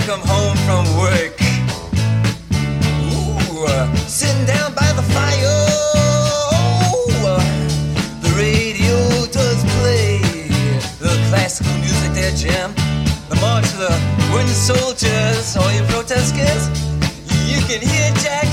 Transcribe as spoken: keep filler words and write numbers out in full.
come home from work. Ooh, uh, sitting down by the fire. Oh, uh, the radio does play the classical music there, Jim. The march of the wooden soldiers, all you protesters. You can hear Jack